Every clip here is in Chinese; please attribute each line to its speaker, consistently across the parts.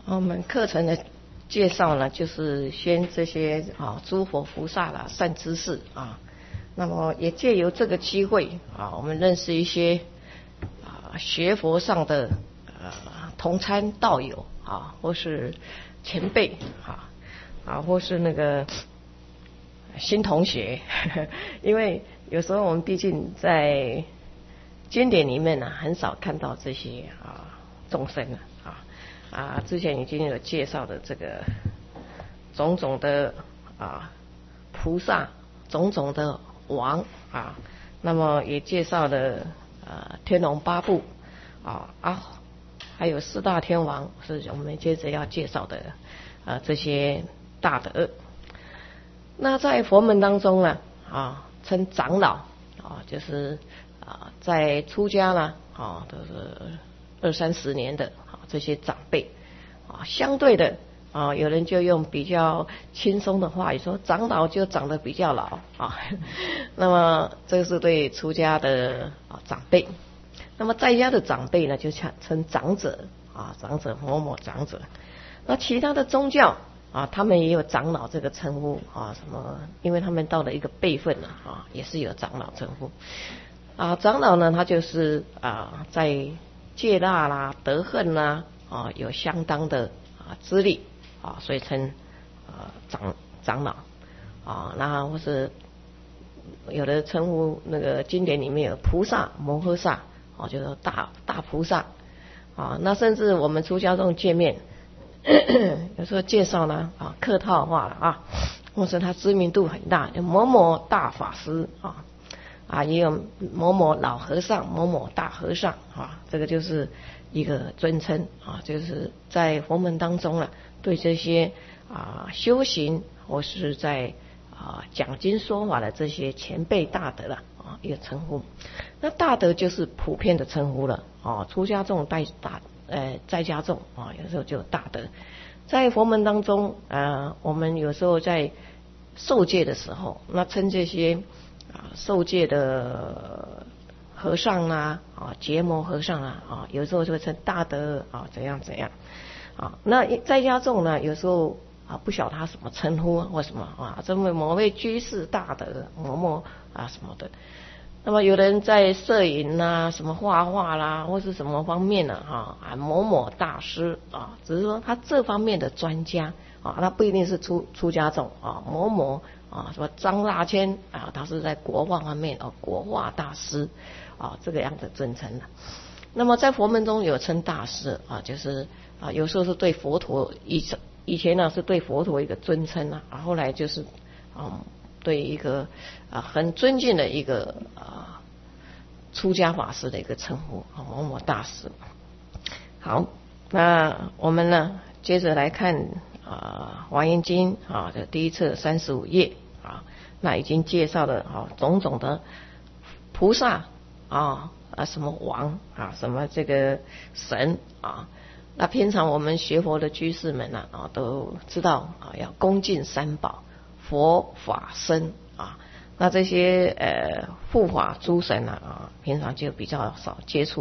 Speaker 1: 我们课程的介绍呢，就是先这些诸佛菩萨啦、善知识啊，那么也借由这个机会啊，我们认识一些学佛上的同参道友啊，或是前辈或是那个新同学，因为有时候我们毕竟在经典里面呢，很少看到这些众生之前已经有介绍的这个种种的菩萨，种种的王那么也介绍了天龙八部还有四大天王，是我们接着要介绍的这些大德。那在佛门当中呢称长老就是在出家呢都是20-30年的这些长辈相对的有人就用比较轻松的话语说，长老就长得比较老那么这是对出家的长辈。那么在家的长辈呢，就称长者长者某某长者。那其他的宗教他们也有长老这个称呼什么，因为他们到了一个辈分了也是有长老称呼长老呢，他就是在戒腊啦、德行啦有相当的资历所以称长老那或是有的称呼，那个经典里面有菩萨、摩诃萨就是大菩萨那甚至我们出家众见面有时候介绍呢客套话了或是他知名度很大，某某大法师也有某某老和尚、某某大和尚这个就是一个尊称就是在佛门当中对这些修行或是在讲经说法的这些前辈大德一个称呼。那大德就是普遍的称呼了出家众在家众有时候就有大德。在佛门当中我们有时候在受戒的时候，那称这些受戒的和尚结摩和尚有时候就会称大德怎样怎样那在家众呢，有时候不晓得他什么称呼或什么这么某位居士大德某某什么的。那么有人在摄影什么画画啦，或是什么方面某某大师只是说他这方面的专家那不一定是出家众某某什么张大千他是在国画方面国画大师这个样的尊称那么在佛门中有称大师就是有时候是对佛陀以前呢是对佛陀一个尊称后来就是对一个很尊敬的一个出家法师的一个称呼某某大师。好，那我们呢接着来看华严经的第一册35页那已经介绍了种种的菩萨什么王什么这个神那平常我们学佛的居士们都知道要恭敬三宝，佛法僧那这些护法诸神平常就比较少接触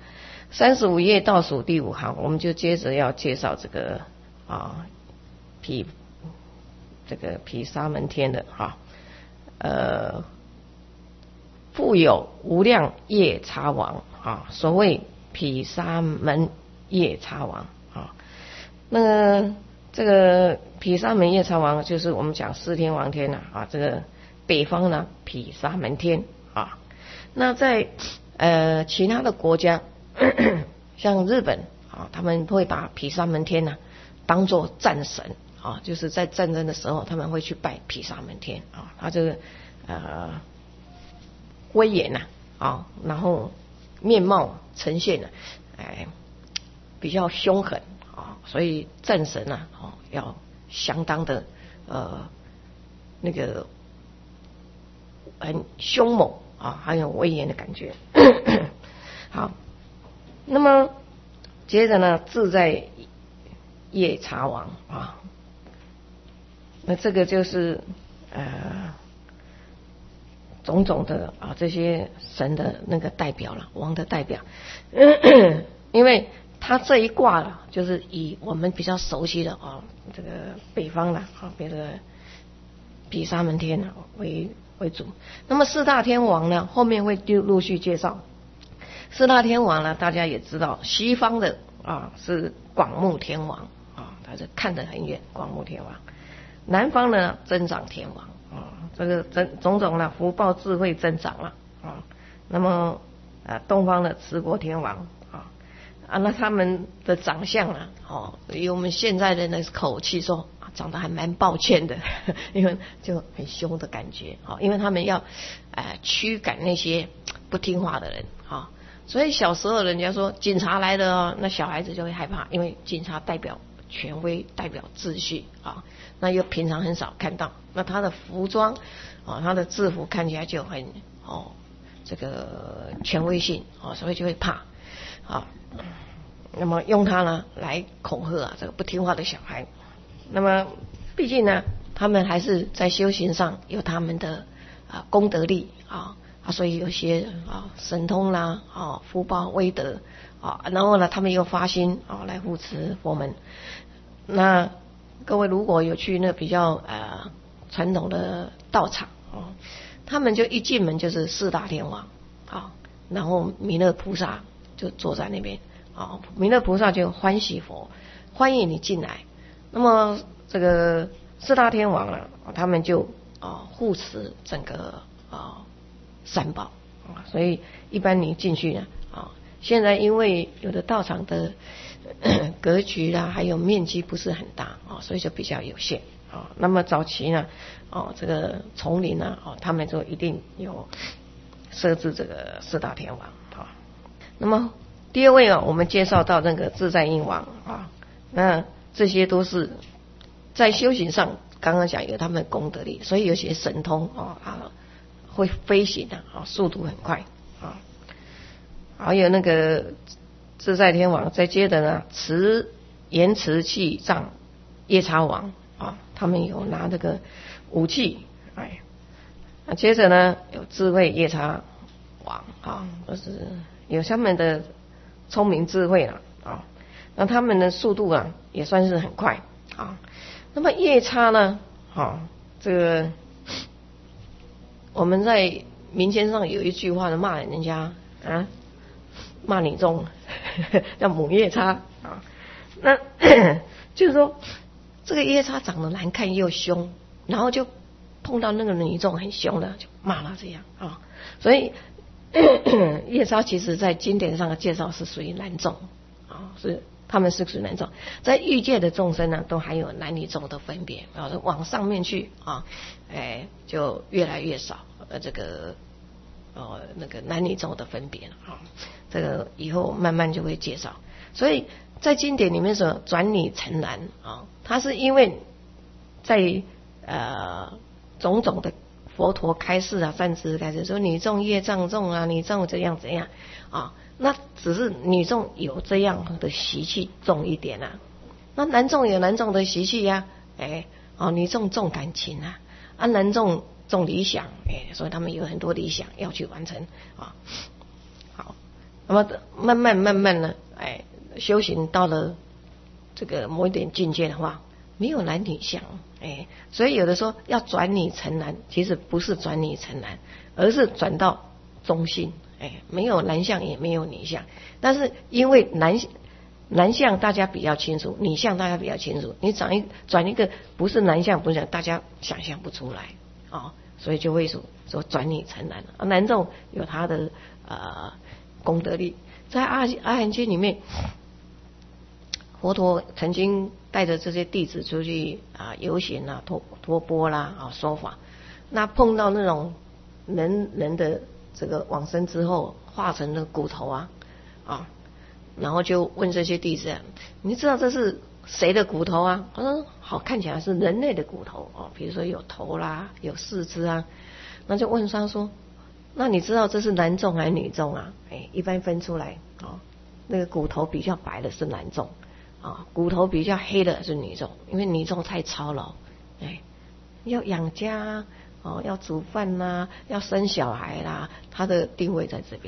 Speaker 1: 35页倒数第5行，我们就接着要介绍这个毗沙门天的复有无量夜叉王所谓毗沙门夜叉王那这个毗沙门夜叉王就是我们讲四天王天这个北方呢毗沙门天那在其他的国家像日本他们会把毗沙门天当作战神就是在战争的时候他们会去拜毗沙门天他这个威严然后面貌呈现比较凶狠所以战神要相当的那个很凶猛很有威严的感觉好，那么接着呢自在夜叉王那这个就是种种的这些神的那个代表了，王的代表因为他这一卦了，就是以我们比较熟悉的这个北方的别的比沙门天为主。那么四大天王呢，后面会陆续介绍。四大天王呢，大家也知道，西方的是广目天王他是看得很远，广目天王。南方呢，增长天王这个种种的福报智慧增长了那么东方的持国天王那他们的长相以我们现在的那口气说长得还蛮抱歉的，因为就很凶的感觉因为他们要驱赶那些不听话的人所以小时候人家说警察来了那小孩子就会害怕，因为警察代表权威，代表秩序那又平常很少看到，那他的服装他的制服看起来就很这个权威性所以就会怕那么用它呢来恐吓这个不听话的小孩。那么毕竟呢，他们还是在修行上有他们的功德力所以有些神通啦福报威德然后呢他们又发心来护持佛门。那各位如果有去那比较传统的道场他们就一进门就是四大天王然后弥勒菩萨就坐在那边弥勒菩萨就欢喜佛，欢迎你进来。那么这个四大天王他们就护持整个三宝所以一般你进去呢现在因为有的道场的格局啦还有面积不是很大所以就比较有限那么早期呢这个丛林呢他们就一定有设置这个四大天王那么第二位我们介绍到那个自在印王那这些都是在修行上刚刚讲有他们的功德力，所以有些神通会飞行速度很快还有那个自在天王，再接着呢言辞气藏夜叉王他们有拿这个武器那接着呢有智慧夜叉王就是有他们的聪明智慧了那他们的速度也算是很快那么夜叉呢这个我们在民间上有一句话的骂人家骂女众叫母夜叉那就是说这个夜叉长得难看又凶，然后就碰到那个女众很凶的就骂他这样所以夜叉其实在经典上的介绍是属于男众是他们是属于男众，在欲界的众生呢都还有男女众的分别往上面去就越来越少这个那个男女众的分别这个以后慢慢就会介绍。所以在经典里面说转女成男它是因为在种种的佛陀开示善知识开示说女众业障重女众怎样怎样那只是女众有这样的习气重一点那男众有男众的习气女众重感情男众重理想所以他们有很多理想要去完成好，那么慢慢呢修行到了这个某一点境界的话没有男女相所以有的说要转女成男，其实不是转女成男，而是转到中性没有男相也没有女相，但是因为男相大家比较清楚，女相大家比较清楚，你转一个不是男相不是大家想象不出来所以就会说转女成男男众有他的功德力。在阿含经里面佛陀曾经带着这些弟子出去游行托钵啦说法，那碰到那种人的这个往生之后化成的骨头然后就问这些弟子你知道这是谁的骨头他说好，看起来是人类的骨头比如说有头啦有四肢那就问他说那你知道这是男众还是女众一般分出来那个骨头比较白的是男众骨头比较黑的是女众，因为女众太操劳要养家要煮饭要生小孩啦，他的定位在这边。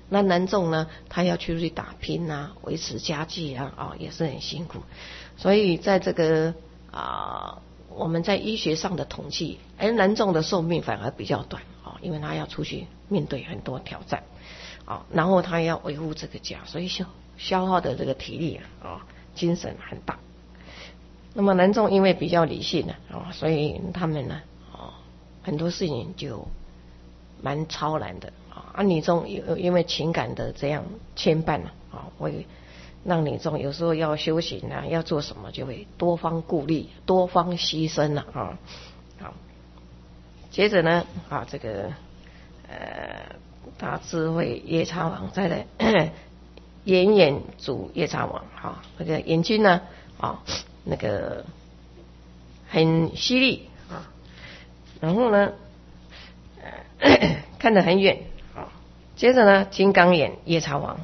Speaker 1: 那男众呢，他要去打拼啊，维持家计啊，也是很辛苦。所以在这个我们在医学上的统计，男众的寿命反而比较短因为他要出去面对很多挑战然后他要维护这个家，所以消耗的这个体力精神很大。那么男众因为比较理性所以他们呢很多事情就蛮超然的女众因为情感的这样牵绊会让女众有时候要修行要做什么就会多方顾虑，多方牺牲好，接着呢这个大智慧夜叉王，再来眼眼主夜叉王那个眼睛呢那个很犀利然后呢看得很远接着呢金刚眼夜叉王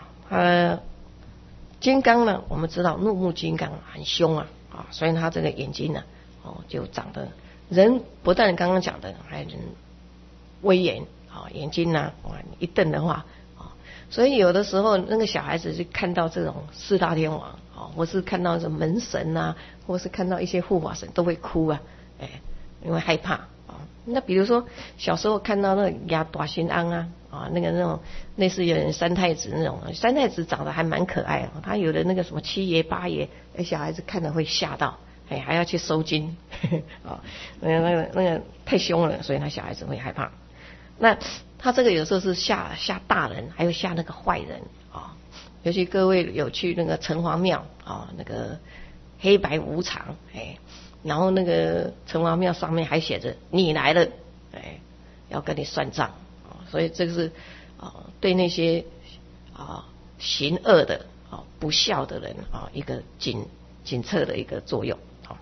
Speaker 1: 金刚呢我们知道怒目金刚很凶所以他这个眼睛呢就长得人不但刚刚讲的还能威严眼睛呢一瞪的话所以有的时候那个小孩子就看到这种四大天王或是看到这门神或是看到一些护法神都会哭因为害怕那比如说小时候看到那个亚大新安那种类似有人三太子那种，三太子长得还蛮可爱他有的那个什么七爷八爷小孩子看了会吓到还要去收金那个太凶了，所以他小孩子会害怕。那他这个有时候是吓大人，还有吓那个坏人尤其各位有去那个城隍庙那个黑白无常然后那个城隍庙上面还写着你来了要跟你算账所以这个是对那些行恶的不孝的人一个警策的一个作用好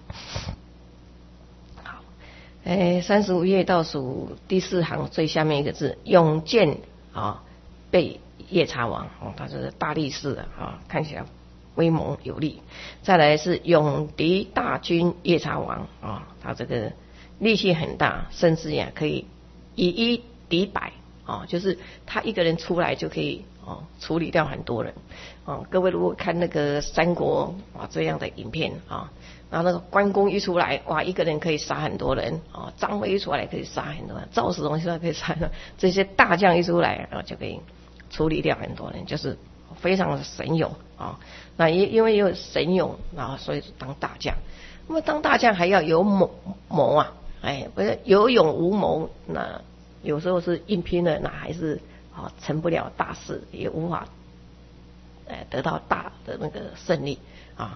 Speaker 1: 35页倒数第4行最下面一个字永见被夜叉王他是大力士看起来威猛有力。再来是永敌大军夜叉王他这个力气很大，甚至可以以一敌百就是他一个人出来就可以处理掉很多人各位如果看那个三国这样的影片然后那个关公一出来一个人可以杀很多人张飞一出来可以杀很多人，赵子龙一出来可以杀很多人，这些大将一出来就可以处理掉很多人，就是非常的神勇那因为有神勇所以当大将。那么当大将还要有谋不是有勇无谋，那有时候是硬拼了，那还是成不了大事，也无法得到大的那个胜利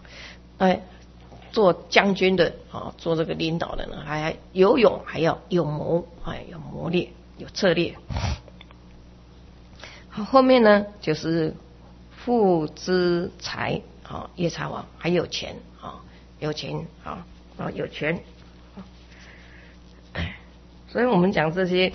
Speaker 1: 做将军的做这个领导的呢，还有勇，还要有谋有谋略，有策略。好，后面呢就是富之财夜叉王，还有钱有钱有权所以我们讲这些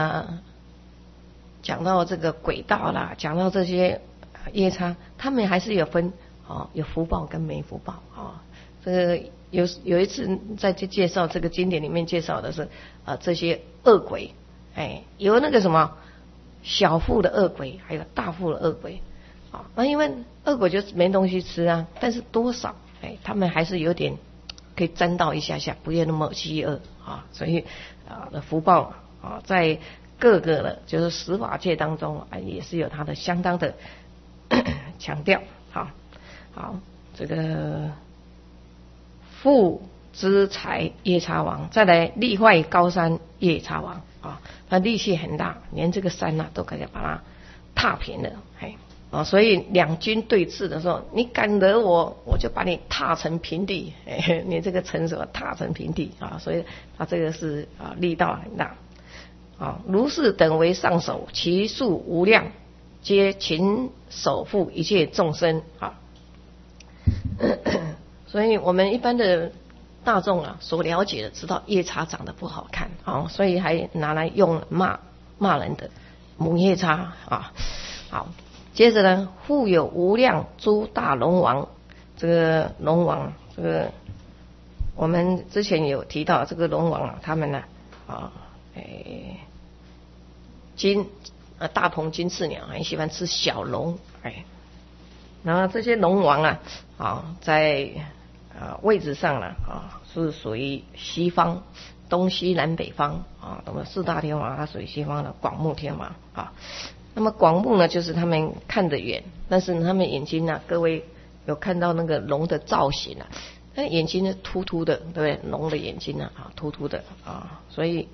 Speaker 1: 讲到这个轨道啦，讲到这些夜叉，他们还是有分有福报跟没福报这个有一次在介绍这个经典里面介绍的是这些恶鬼有那个什么小富的恶鬼，还有大富的恶鬼那因为恶鬼就是没东西吃但是多少他们还是有点可以沾到一下下，不要那么饥饿所以的福报在各个的就是十法界当中也是有它的相当的强调好这个富之财夜叉王，再来力坏高山夜叉王他力气很大，连这个山都可以把它踏平了所以两军对峙的时候，你敢惹我，我就把你踏成平地你这个城什么踏成平地所以他这个是力道很大如是等为上首，其数无量，皆勤守护一切众生所以我们一般的大众所了解的知道夜叉长得不好看所以还拿来用骂人的母夜叉好，接着呢复有无量诸大龙王，这个龙王这个我们之前有提到这个龙王他们呢大鹏金翅鸟很喜欢吃小龙，然后这些龙王在位置上是属于西方，东西南北方那么四大天王它属于西方的广目天王那么广目呢，就是他们看得远，但是他们眼睛各位有看到那个龙的造型那眼睛呢凸凸的，对不对？龙的眼睛凸凸的所以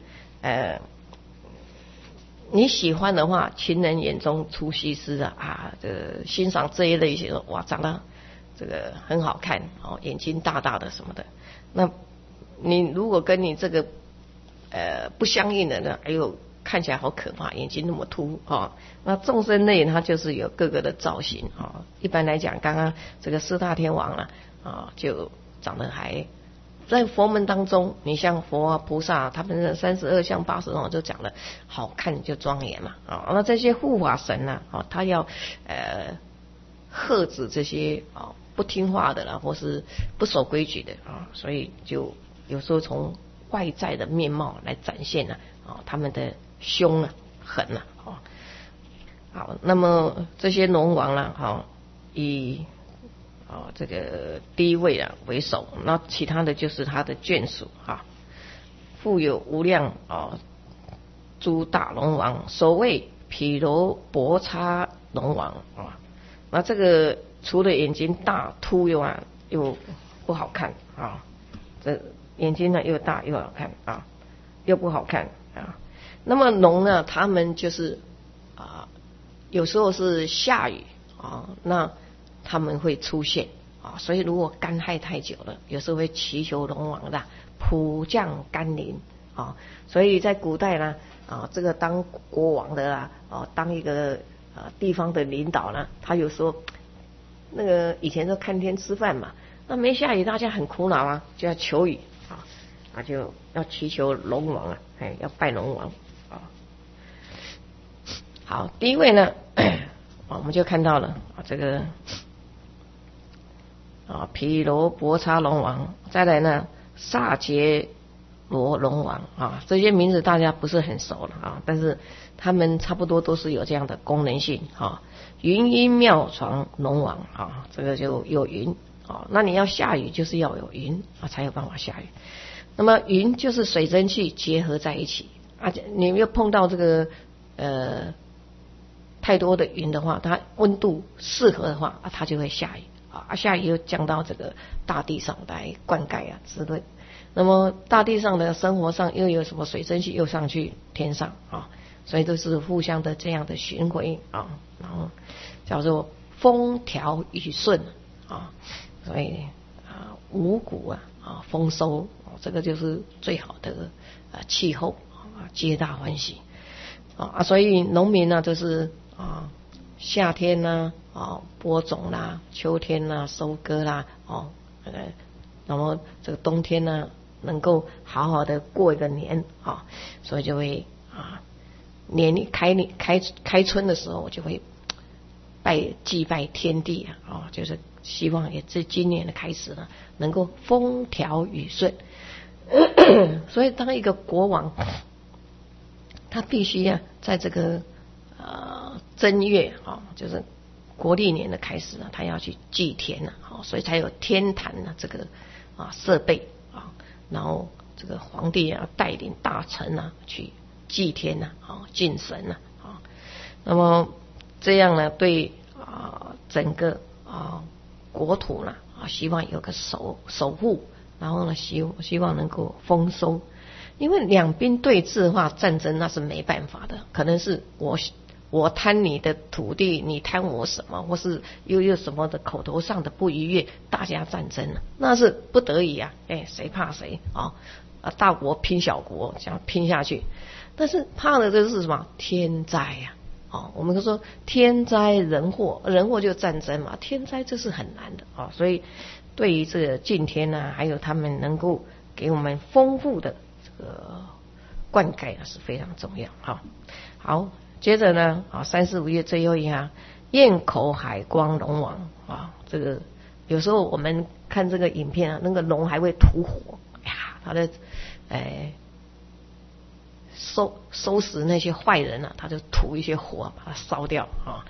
Speaker 1: 你喜欢的话，情人眼中出西施这个欣赏这一类型哇，长得这个很好看眼睛大大的什么的。那你如果跟你这个不相应的呢，哎呦，看起来好可怕，眼睛那么凸那众生类它就是有各个的造型一般来讲，刚刚这个四大天王就长得还在佛门当中，你像佛菩萨他们的32相80种就讲了好看就庄严嘛那这些护法神他要喝止这些不听话的或是不守规矩的所以就有时候从外在的面貌来展现他们的凶狠好，那么这些龙王以这个第一位为首，那其他的就是他的眷属复有无量诸大龙王，所谓毗罗婆叉龙王那这个除了眼睛大凸又不好看这眼睛呢又大又好看又不好看那么龙呢，他们就是有时候是下雨那他们会出现所以如果干旱太久了，有时候会祈求龙王的普降甘霖所以在古代呢这个当国王的当一个地方的领导呢，他有时候那个以前都看天吃饭嘛，那没下雨大家很苦恼就要求雨就要祈求龙王要拜龙王好，第一位呢我们就看到了这个毗罗婆叉龙王，再来呢萨羯罗龙王这些名字大家不是很熟了但是他们差不多都是有这样的功能性云音妙床龙王这个就有云那你要下雨就是要有云才有办法下雨。那么云就是水蒸气结合在一起你又碰到这个太多的云的话，它温度适合的话它就会下雨下雨又降到这个大地上来灌溉之类。那么大地上的生活上又有什么水蒸气又上去天上所以都是互相的这样的循环然后叫做风调雨顺所以五谷丰收这个就是最好的气候皆大欢喜所以农民呢就是夏天播种啦，秋天收割啦那么这个冬天呢能够好好的过一个年所以就会年开春的时候就会祭拜天地就是希望也是今年的开始呢能够风调雨顺所以当一个国王他必须在这个正月就是国历年的开始呢，他要去祭天所以才有天坛这个设备然后这个皇帝带领大臣去祭天敬神那么这样呢对整个国土呢希望有个守护，然后呢希望能够丰收。因为两边对峙的话，战争那是没办法的，可能是我贪你的土地，你贪我什么，或是又有什么的口头上的不愉悦，大家战争那是不得已谁怕谁大国拼小国，这样拼下去。但是怕的这是什么？天灾我们都说天灾人祸，人祸就是战争嘛，天灾这是很难的所以对于这个敬天还有他们能够给我们丰富的这个灌溉是非常重要好，接着呢3、4、5月最后一行焰口海光龙王这个有时候我们看这个影片那个龙还会吐火它的收拾那些坏人啊，他就吐一些火把它烧掉啊。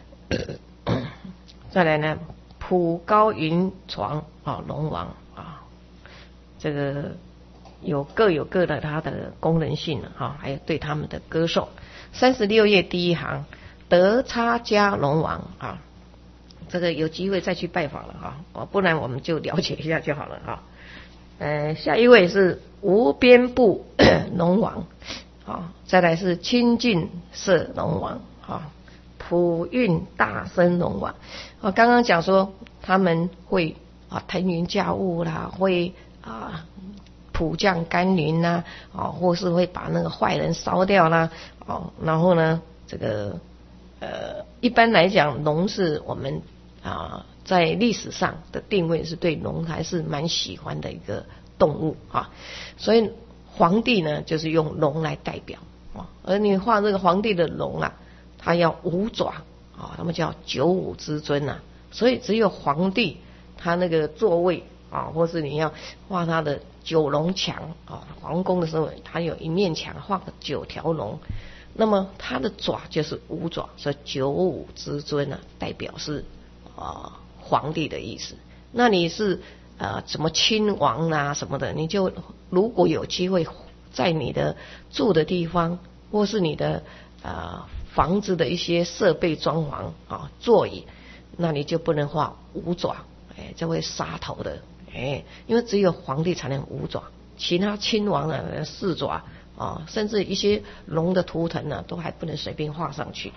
Speaker 1: 再来呢，普高云床啊，龙王啊，这个各有各的它的功能性啊，还有对他们的歌颂。36页第一行，德差迦龙王啊，这个有机会再去拜访了啊，不然我们就了解一下就好了啊。下一位是无边部龙王啊，再来是清净色龙王啊，普运大身龙王。刚刚讲说他们会腾云驾雾啦，会普降甘霖啦，或是会把那个坏人烧掉啦，然后呢，这个一般来讲，龙是我们在历史上的定位是对龙还是蛮喜欢的一个动物啊，所以皇帝呢就是用龙来代表而你画这个皇帝的龙啊，他要5爪他们叫95之尊啊，所以只有皇帝他那个座位或是你要画他的9龙墙皇宫的时候，他有一面墙画个9条龙，那么他的爪就是5爪，所以95之尊啊，代表是皇帝的意思。那你是什么亲王啊什么的，你就如果有机会在你的住的地方或是你的房子的一些设备装潢座椅，那你就不能画5爪，这会杀头的，因为只有皇帝才能5爪，其他亲王呢4爪甚至一些龙的图腾呢都还不能随便画上去的。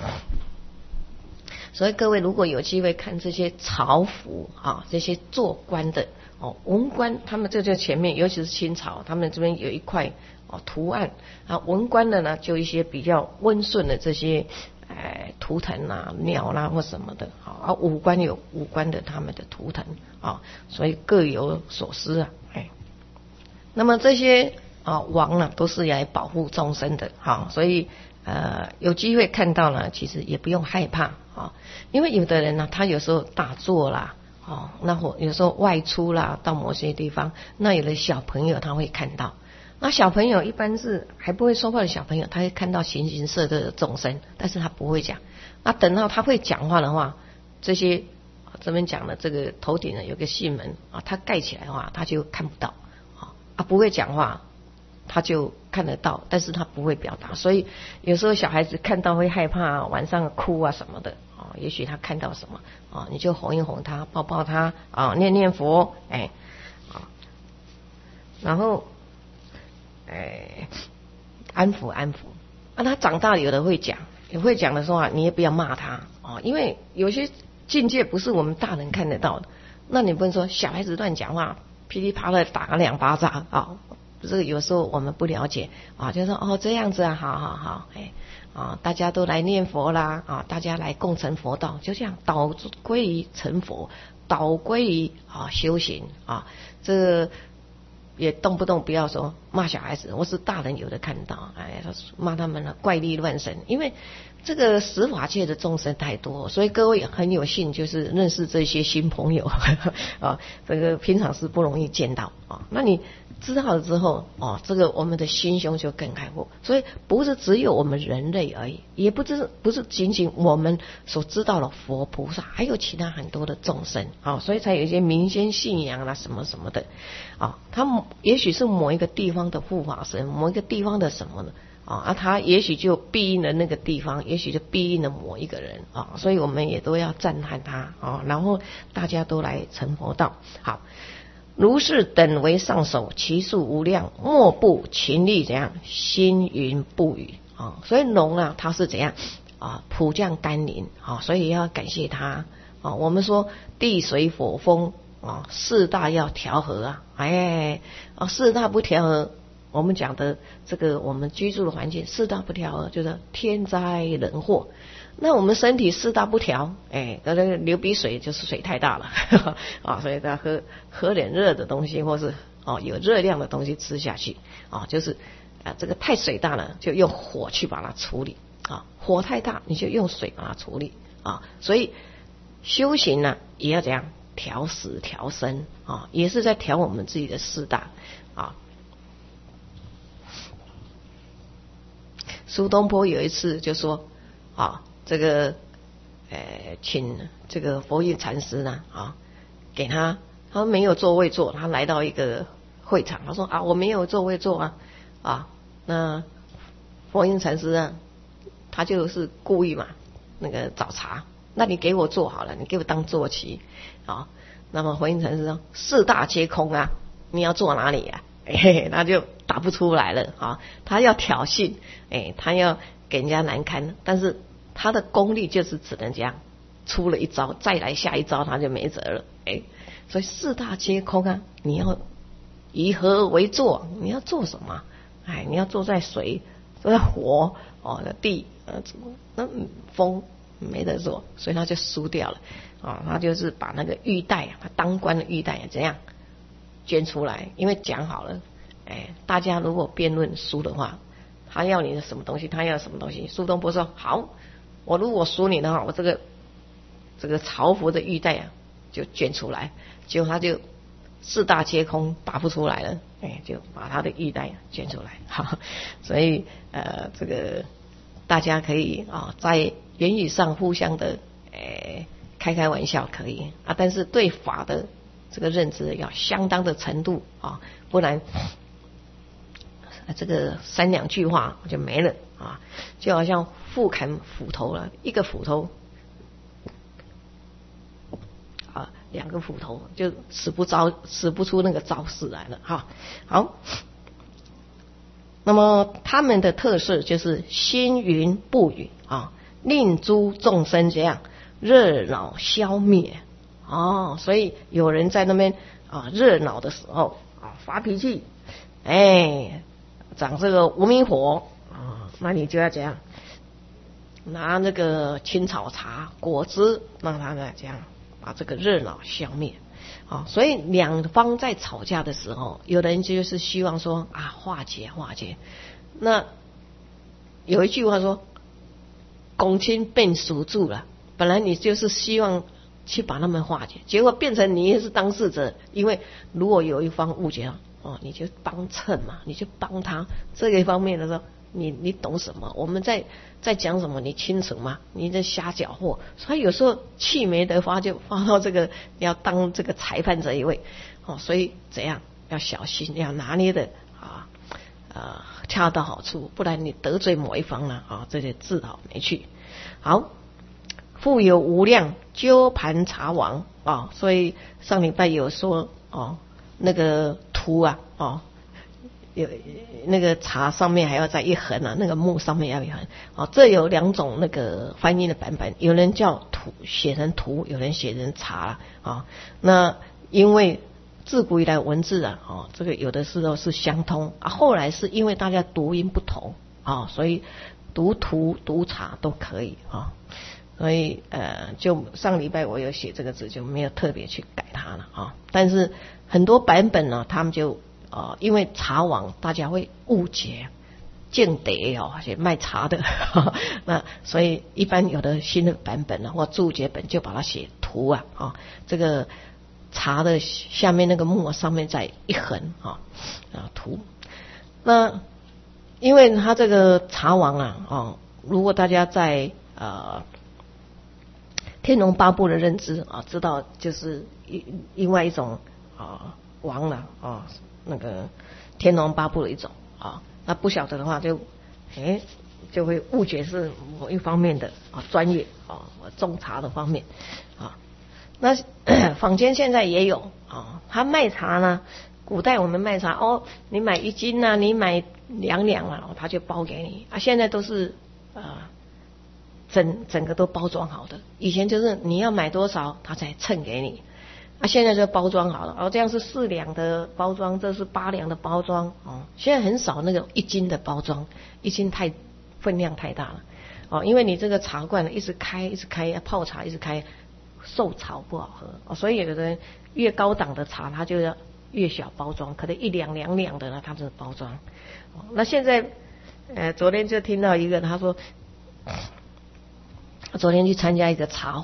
Speaker 1: 所以各位如果有机会看这些朝服这些做官的文官，他们这就前面尤其是清朝，他们这边有一块图案文官的呢就一些比较温顺的这些图腾啊鸟啦或什么的武官有武官的他们的图腾所以各有所思那么这些王呢都是来保护众生的所以有机会看到呢，其实也不用害怕因为有的人呢，他有时候打坐啦那或有时候外出啦，到某些地方，那有的小朋友他会看到，那小朋友一般是还不会说话的小朋友，他会看到形形色色的众生，但是他不会讲。那等到他会讲话的话，这些这边讲的这个头顶呢有个囟门他盖起来的话，他就看不到不会讲话。他就看得到，但是他不会表达，所以有时候小孩子看到会害怕，晚上哭什么的也许他看到什么你就哄一哄他，抱抱他念念佛然后安抚安抚他长大有的会讲，也会讲的时候你也不要骂他因为有些境界不是我们大人看得到的，那你不能说小孩子乱讲话噼里啪啦打个2巴掌这个有时候我们不了解就说这样子好好好大家都来念佛啦大家来共成佛道，就这样导归于成佛，导归于修行这也动不动不要说骂小孩子，我是大人有的看到骂他们怪力乱神，因为这个十法界的众生太多，所以各位很有幸就是认识这些新朋友这个平常是不容易见到那你知道了之后这个我们的心胸就更开阔，所以不是只有我们人类而已，也不是仅仅我们所知道的佛菩萨，还有其他很多的众生所以才有一些民间信仰啦什么什么的他们也许是某一个地方的护法神，某一个地方的什么的他也许就庇荫了那个地方，也许就庇荫了某一个人所以我们也都要赞叹他然后大家都来成佛道。好，如是等为上首，其数无量，莫不勤力怎样星云不语所以龙它是怎样普降甘霖所以要感谢他我们说地水火风4大要调和4大不调和，我们讲的这个我们居住的环境4大不调和就是天灾人祸。那我们身体4大不调流鼻水就是水太大了所以他喝点热的东西，或是有热量的东西吃下去就是这个太水大了，就用火去把它处理火太大你就用水把它处理所以修行呢也要怎样调食调身也是在调我们自己的4大苏东坡有一次就说这个请这个佛印禅师呢给他没有座位坐，他来到一个会场，他说我没有座位坐那佛印禅师啊，他就是故意嘛，那个找茬，那你给我坐好了，你给我当坐骑那么佛印禅师说四大皆空啊，你要坐哪里啊？他就答不出来了他要挑衅，他要给人家难堪，但是他的功力就是只能这样，出了一招，再来下一招他就没辙了。所以四大皆空啊，你要以何为坐？你要做什么？你要坐在水，坐在火地那风没得做，所以他就输掉了他就是把那个玉带他当官的玉带怎样捐出来，因为讲好了大家如果辩论输的话，他要你的什么东西，他要什么东西。苏东坡说好，我如果输你的话，我这个朝服的玉带就捐出来，结果他就四大皆空答不出来了，就把他的玉带捐出来所以这个大家可以在言语上互相的开开玩笑可以但是对法的这个认知要相当的程度不然这个三两句话就没了就好像互砍斧头了，一个斧头两个斧头就使不出那个招式来了好，那么他们的特色就是心云不语令诸众生这样热恼消灭所以有人在那边热恼的时候发脾气长这个无名火那你就要这样拿那个青草茶果汁让他呢这样把这个热恼消灭所以两方在吵架的时候，有的人就是希望说化解，那有一句话说公亲变属住了，本来你就是希望去把他们化解，结果变成你也是当事者，因为如果有一方误解你就帮衬嘛，你就帮他这个方面的时候，你懂什么？我们在讲什么？你清楚吗？你在瞎搅和，所以有时候气没得发，就发到这个要当这个裁判这一位所以怎样要小心，要拿捏的恰到好处，不然你得罪某一方呢这就自讨没趣。好，富有无量鸠盘茶王所以上礼拜有说那个图有那个茶上面还要再一横那个木上面要一横这有两种那个翻译的版本，有人叫图写成图，有人写成茶那因为自古以来文字这个有的时候是相通后来是因为大家读音不同所以读图读茶都可以所以就上礼拜我有写这个字，就没有特别去改它了但是很多版本呢，他们就因为茶王大家会误解间谍写卖茶的那所以一般有的新的版本或注解本就把它写图这个茶的下面那个墨上面再一横图。那因为他这个茶王如果大家在天龙八部的认知知道就是另外一种王了那个天龙八部的一种那不晓得的话就会误解是某一方面的专业种茶的方面那坊间现在也有他卖茶呢，古代我们卖茶你买1斤你买2两他就包给你现在都是整个都包装好的，以前就是你要买多少他才称给你现在就包装好了这样是4两的包装，这是8两的包装现在很少那个1斤的包装，1斤分量太大了因为你这个茶罐一直开泡茶一直开，受潮不好喝所以有的人越高档的茶他就要越小包装，可能1两2两的呢他是包装那现在昨天就听到一个他说昨天去参加一个茶会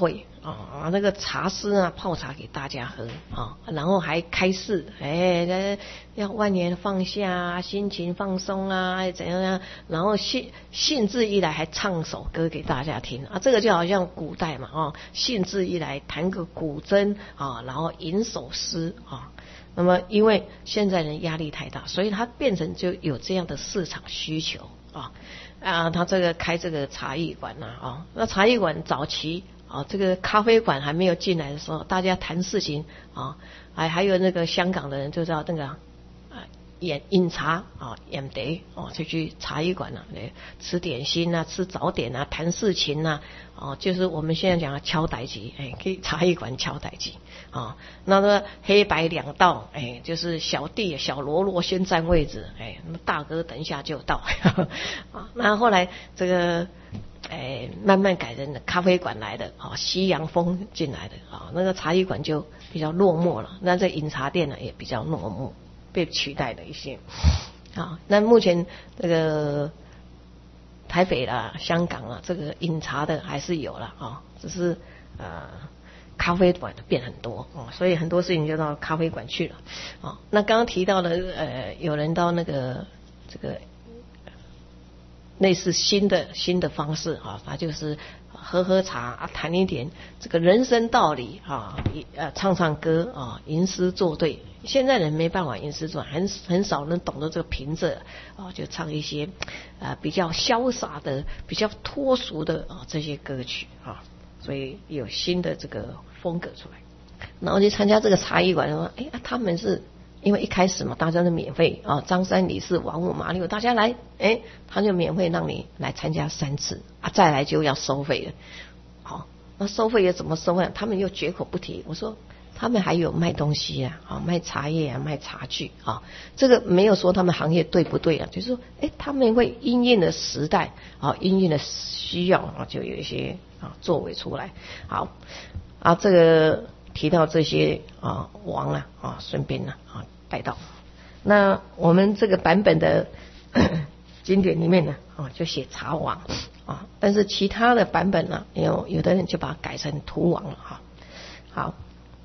Speaker 1: 啊，那个茶师啊泡茶给大家喝啊，然后还开示，要万年放下，心情放松啊，怎样啊，然后兴致一来还唱首歌给大家听啊，这个就好像古代嘛兴致一来弹个古筝啊，然后吟首诗啊。那么因为现在人压力太大，所以他变成就有这样的市场需求他这个开这个茶艺馆那茶艺馆早期这个咖啡馆还没有进来的时候，大家谈事情还有那个香港的人就知道那个饮茶饮茶就去茶艺馆吃点心吃早点谈事情就是我们现在讲的敲台机可以茶艺馆敲台机那个黑白两道就是小弟小喽啰先占位置大哥等一下就到那后来这个慢慢改成咖啡馆来的西洋风进来的那个茶艺馆就比较落寞了，那这饮茶店呢也比较落寞，被取代的一些那目前这个台北啦、香港啦，这个饮茶的还是有了只是咖啡馆变很多所以很多事情就到咖啡馆去了那刚刚提到的有人到那个这个类似新的方式他就是喝茶谈一点这个人生道理唱唱歌吟诗作对。现在人没办法吟诗作对，很少人懂得这个平仄就唱一些比较潇洒的、比较脱俗的这些歌曲所以有新的这个风格出来。然后去参加这个茶艺馆说他们是因为一开始嘛，大家都免费张三李四王五马六大家来他就免费让你来参加3次再来就要收费了那收费也怎么收费？他们又绝口不提。我说他们还有卖东西卖茶叶卖茶具这个没有说他们行业对不对就是说他们会因应的时代因应的需要就有一些作为出来。好这个提到这些王顺便带到那我们这个版本的经典里面呢就写茶王但是其他的版本呢有的人就把它改成荼王了好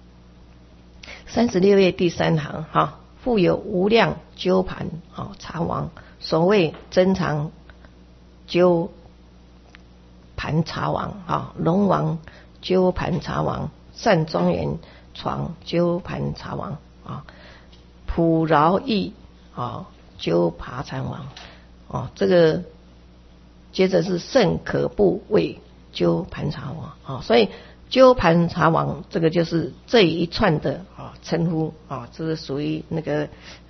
Speaker 1: 36页第3行复有无量鸠盘茶王，所谓珍藏鸠盘茶王龙王鸠盘茶王，善庄严床鸠盘茶王普饶益鸠盘茶王这个接着是甚可怖畏鸠盘茶王所以鸠盘茶王这个就是这一串的称呼这是属于那个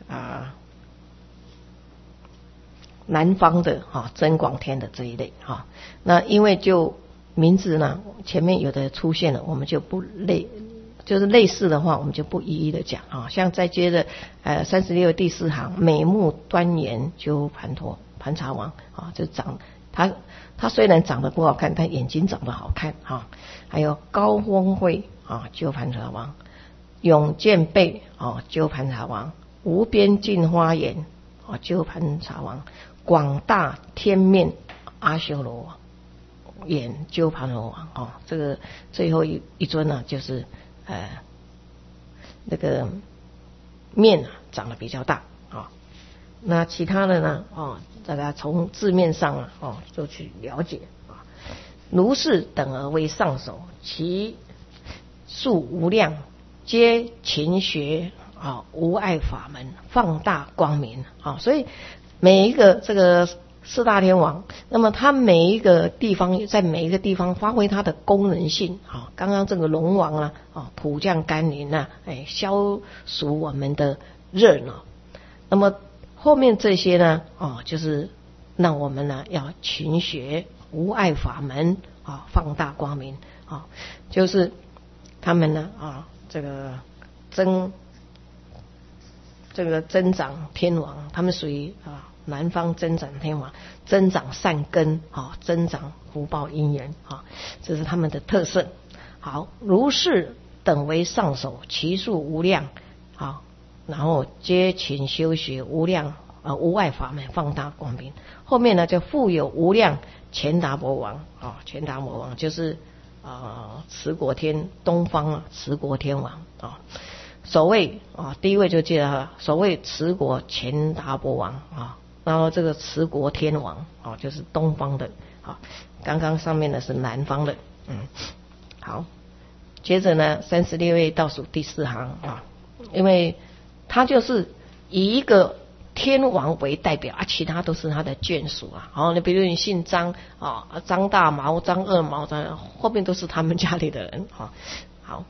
Speaker 1: 南方的增广天的这一类那因为就名字呢前面有的出现了，我们就不就是类似的话我们就不一一的讲像再接着36第4行美目端严鸠盘茶王就长他虽然长得不好看，但眼睛长得好看还有高峰会鸠盘茶王，永健背鸠盘茶王，无边尽花眼鸠盘茶王，广大天面阿修罗王眼鸠盘罗王这个最后一尊呢就是那个面长得比较大那其他的呢大家从字面上就去了解如是等而为上首，其数无量，皆勤学无碍法门，放大光明所以每一个这个4大天王，那么他每一个地方在每一个地方发挥他的功能性刚刚这个龙王普降甘霖消除我们的热闹，那么后面这些呢就是让我们呢要勤学无碍法门放大光明就是他们呢这个增长天王，他们属于南方增长天王，增长善根增长福报因缘这是他们的特色。好，如是等为上首，其数无量然后皆勤修学无量无碍法门，放大光明。后面呢就复有无量钱达婆王钱达婆王就是持国天东方啊，持国天王啊。首位啊，第一位就记得了，首位持国钱达伯王啊，然后这个持国天王啊，就是东方的啊，刚刚上面的是南方的，好，接着呢，36位倒数第4行啊，因为他就是以一个天王为代表啊，其他都是他的眷属啊。好，你比如你姓张啊，张大毛、张二毛，后面都是他们家里的人啊。好，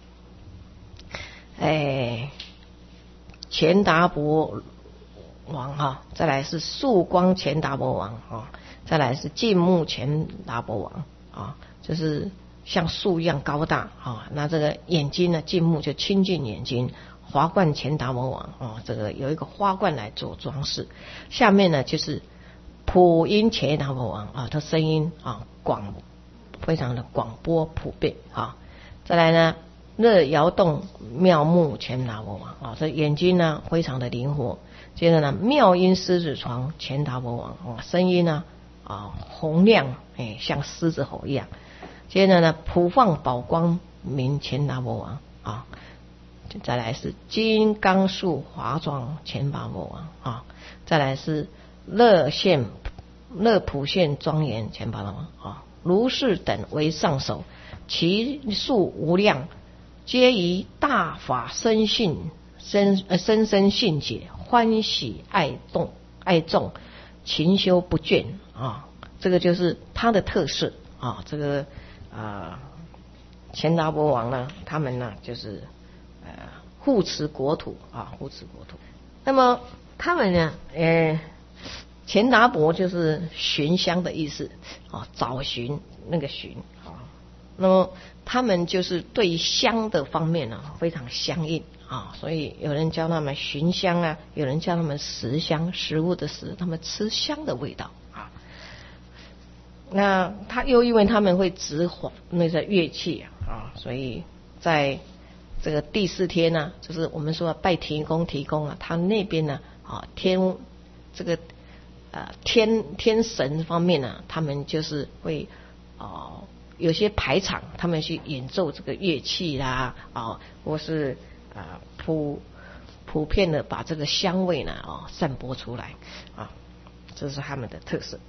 Speaker 1: 钱达伯王哈，再来是曙光钱达伯王啊，再来是净木钱达伯王啊，就是像树一样高大啊。那这个眼睛呢，净木就清净眼睛。华冠钱达伯王啊，这个有一个花冠来做装饰。下面呢就是普音钱达伯王啊，他声音啊非常的广播普遍啊。再来呢，乐摇动妙目钱达伯王啊，这眼睛呢非常的灵活。接着呢，妙音狮子床钱达伯王啊，声音呢洪亮，像狮子吼一样。接着呢，普放宝光明钱达伯王啊。再来是金刚树华庄钱达伯王啊，再来是乐普现庄严钱达伯王啊，如是等为上首，其数无量，皆以大法深信深深信解，欢喜爱众，勤修不倦啊，这个就是他的特色啊。这个钱达伯王呢，他们呢就是护持国土啊，护持国土。那么他们呢，钱达伯就是寻香的意思啊，找寻那个寻啊。那么他们就是对香的方面呢非常相应啊，所以有人叫他们寻香啊，有人叫他们食香，食物的食，他们吃香的味道啊。那他又因为他们会指挥那些乐器啊，所以在这个第4天呢，就是我们说拜天公啊，他那边呢天神方面呢，他们就是会有些排场，他们去演奏这个乐器啦或是普遍的把这个香味呢散播出来啊，这是他们的特色。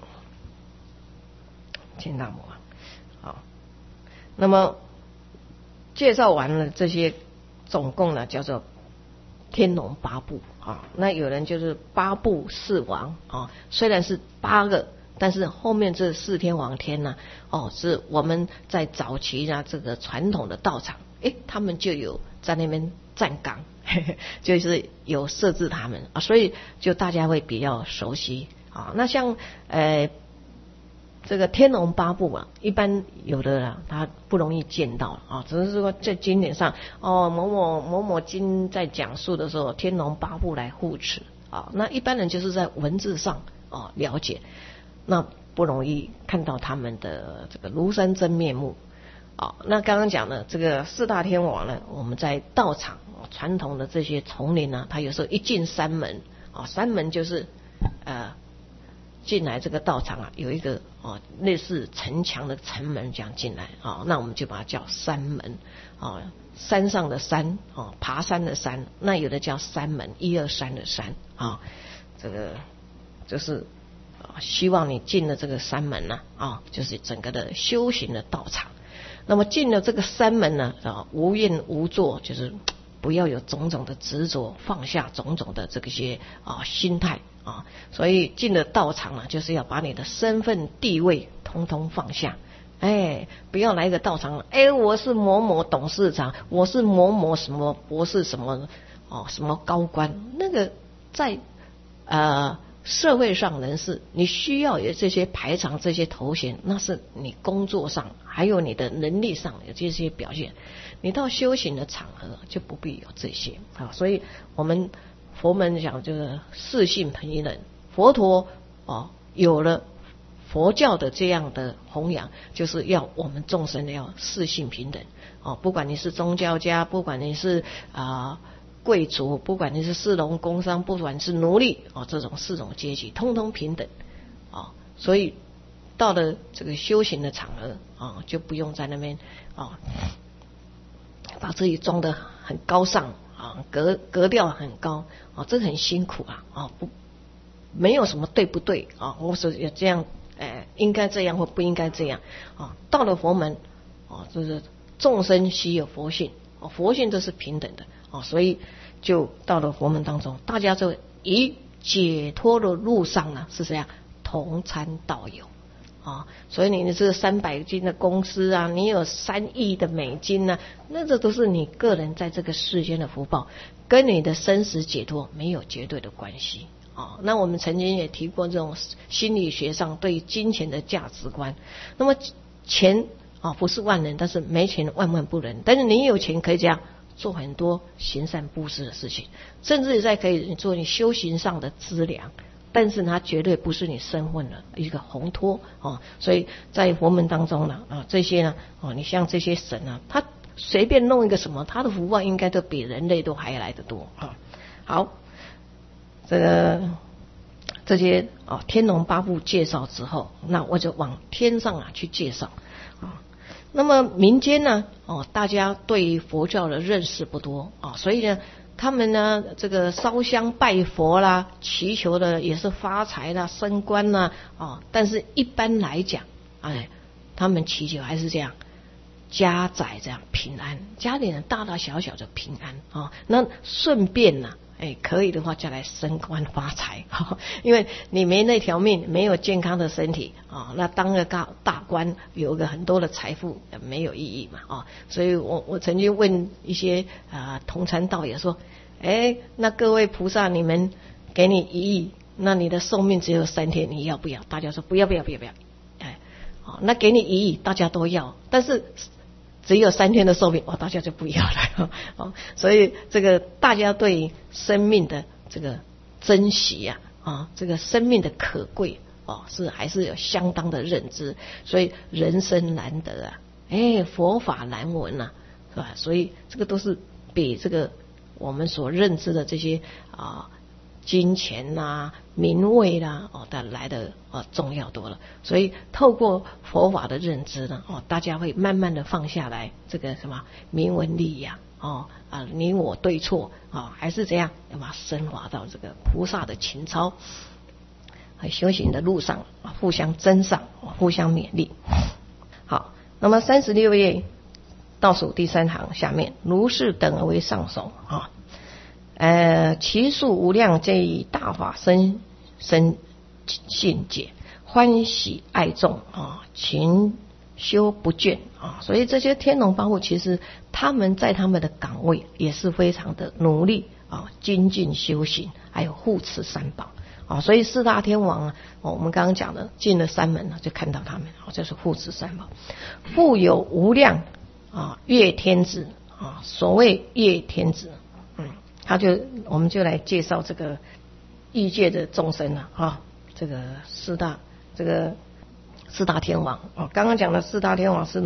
Speaker 1: 钱达伯好，那么介绍完了这些，总共呢叫做天龙八部啊。那有人就是八部4王啊，虽然是8个，但是后面这4天王天呢是我们在早期呢这个传统的道场，他们就有在那边站岗，就是有设置他们啊，所以就大家会比较熟悉啊。那像这个天龙八部啊，一般有的他不容易见到啊，只是说在经典上某某经在讲述的时候，天龙八部来护持啊。那一般人就是在文字上了解，那不容易看到他们的这个庐山真面目啊。那刚刚讲的这个4大天王呢，我们在道场传统的这些丛林呢，他有时候一进山门山门就是进来这个道场有一个类似城墙的城门这样进来那我们就把它叫山门山上的山爬山的山，那有的叫山门1、2、3的山这个就是希望你进了这个山门呢就是整个的修行的道场。那么进了这个山门呢无怨无作，就是不要有种种的执着，放下种种的这些心态所以进了道场呢，就是要把你的身份地位通通放下。不要来一个道场我是某某董事长，我是某某什么博士什么什么高官，那个在社会上人士，你需要有这些排场这些头衔，那是你工作上还有你的能力上有这些表现。你到修行的场合就不必有这些所以我们佛门讲就是四性平等，佛陀有了佛教的这样的弘扬，就是要我们众生要四性平等不管你是宗教家，不管你是贵族，不管你是士农工商，不管是奴隶这种4种阶级通通平等所以到了这个修行的场合啊，就不用在那边啊，把自己装得很高尚啊，格调很高啊，这很辛苦啊，没有什么对不对啊，我说也这样，应该这样或不应该这样啊。到了佛门啊，就是众生悉有佛性，佛性都是平等的啊，所以就到了佛门当中，大家就以解脱的路上呢是这样同参道友啊，所以你这个300斤的公司啊，你有3亿的美金啊，那这都是你个人在这个世间的福报，跟你的生死解脱没有绝对的关系啊。那我们曾经也提过这种心理学上对金钱的价值观，那么钱啊不是万能，但是没钱万万不能，但是你有钱可以这样做很多行善布施的事情，甚至在可以做你修行上的资粮，但是它绝对不是你身份的一个烘托啊。所以在佛门当中呢这些呢你像这些神啊，他随便弄一个什么，他的福报应该都比人类都还来得多啊。好，这些天龙八部介绍之后，那我就往天上去介绍啊。那么民间呢大家对佛教的认识不多啊，所以呢他们呢这个烧香拜佛啦，祈求的也是发财啦、升官啦但是一般来讲他们祈求还是这样家宅这样平安，家里人大大小小的平安那顺便呢可以的话再来升官发财因为你没那条命，没有健康的身体那当个大官有个很多的财富没有意义嘛所以我曾经问一些同参道友说，那各位菩萨，你们给你1亿，那你的寿命只有3天，你要不要？大家说不要，那给你1亿大家都要，但是只有3天的寿命大家就不要了所以这个大家对生命的这个珍惜这个生命的可贵还是有相当的认知，所以人生难得佛法难闻是吧？所以这个都是比这个我们所认知的这些金钱啦、名位啦的来的重要多了。所以透过佛法的认知呢大家会慢慢的放下来这个什么名闻利养你我对错还是这样要把它升华到这个菩萨的情操和修行的路上互相增上，互相勉励。好，那么36页倒数第3行下面，如是等而为上首其数无量，皆以大法身信解，欢喜爱众勤修不倦所以这些天龙八部其实他们在他们的岗位也是非常的努力精进修行，还有护持三宝所以4大天王我们刚刚讲的进了3门就看到他们就是护持三宝。复有无量乐天子所谓乐天子我们就来介绍这个欲界的众生这个四大天王刚刚讲的4大天王是那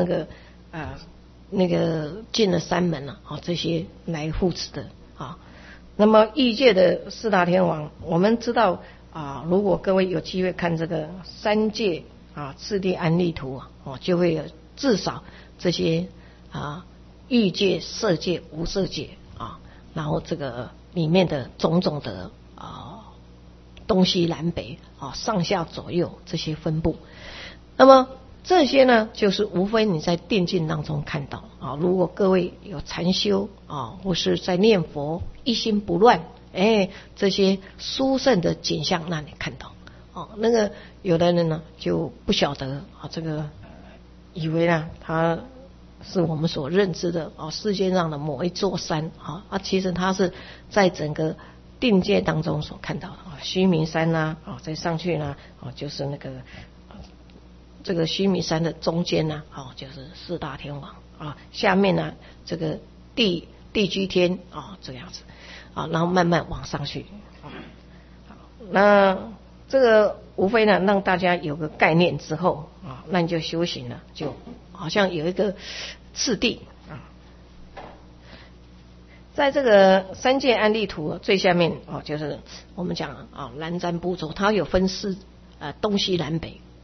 Speaker 1: 个进了3门这些来护持的那么欲界的4大天王，我们知道如果各位有机会看这个3界次第安立图就会有至少这些欲界、色界、无色界然后这个里面的种种的东西南北上下左右这些分布，那么这些呢就是无非你在定境当中看到如果各位有禅修或是在念佛一心不乱这些殊胜的景象让你看到那个有的人呢就不晓得这个以为他是我们所认知的世界上的某一座山其实它是在整个定界当中所看到的须弥山再上去呢就是那个这个须弥山的中间呢就是4大天王下面呢这个地居天这样子然后慢慢往上去那这个无非呢让大家有个概念之后那你就修行了，就好像有一个次第在这个3界安立图最下面就是我们讲南瞻部洲，它有分东西南北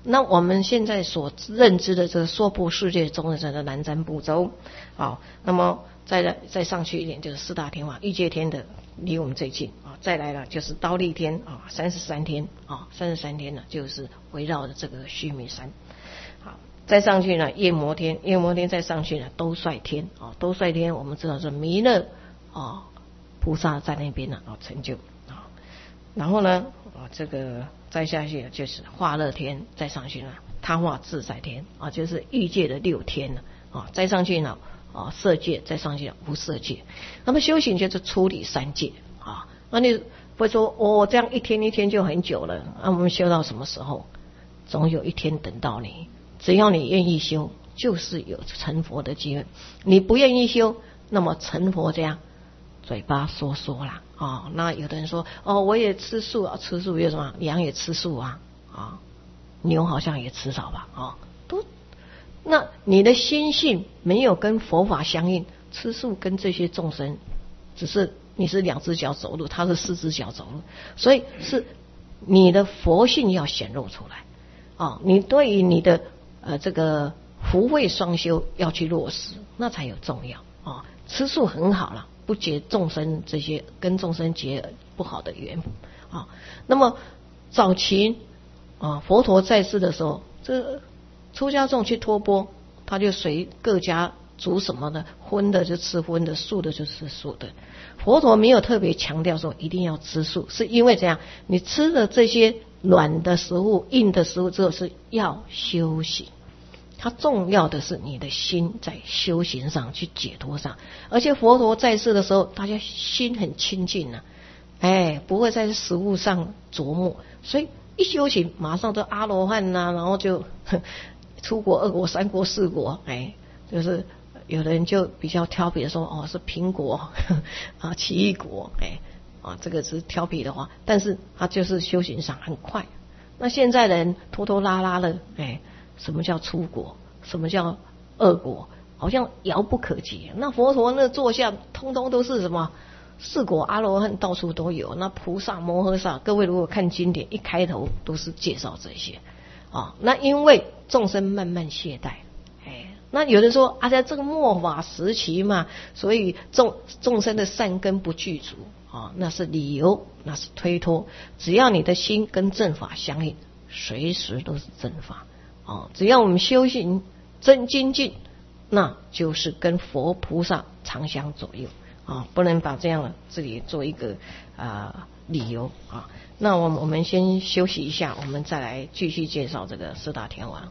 Speaker 1: 那我们现在所认知的这个娑婆世界中的南瞻部洲，那么再上去一点就是四大天王，欲界天的离我们最近再来了就是忉利天33天33天呢就是围绕着这个须弥山。好，再上去呢夜摩天，夜摩天再上去呢兜率天兜率天我们知道是弥勒菩萨在那边呢成就然后呢这个再下去就是化乐天，再上去呢他化自在天就是欲界的6天了再上去呢色界，再上去无色界。那么修行就是处理3界那你会说这样一天一天就很久了，那我们修到什么时候？总有一天等到你，只要你愿意修，就是有成佛的机会。你不愿意修，那么成佛这样嘴巴说说啦那有的人说我也吃素吃素有什么？羊也吃素牛好像也吃少吧那你的心性没有跟佛法相应，吃素跟这些众生只是你是2只脚走路，他是4只脚走路，所以是你的佛性要显露出来你对于你的这个福慧双修要去落实，那才有重要吃素很好了，不结众生这些跟众生结不好的缘那么早期佛陀在世的时候，这出家众去托钵，他就随各家煮什么的，荤的就吃荤的，素的就吃素的。佛陀没有特别强调说一定要吃素，是因为怎样？你吃了这些软的食物、硬的食物之后是要修行，它重要的是你的心在修行上去解脱上。而且佛陀在世的时候，大家心很清净不会在食物上琢磨，所以一修行马上就阿罗汉然后就出国2国3国4国就是有人就比较挑剔的说是苹果奇异果这个是挑剔的话，但是他就是修行上很快。那现在人拖拖拉拉的什么叫出国，什么叫2国，好像遥不可及。那佛陀那座下通通都是什么4果阿罗汉，到处都有。那菩萨摩诃萨，各位如果看经典一开头都是介绍这些那因为众生慢慢懈怠那有人说在这个末法时期嘛，所以众生的善根不具足那是理由，那是推脱。只要你的心跟正法相应，随时都是正法只要我们修行真精进，那就是跟佛菩萨常相左右不能把这样的这里做一个理由那我们先休息一下，我们再来继续介绍这个4大天王。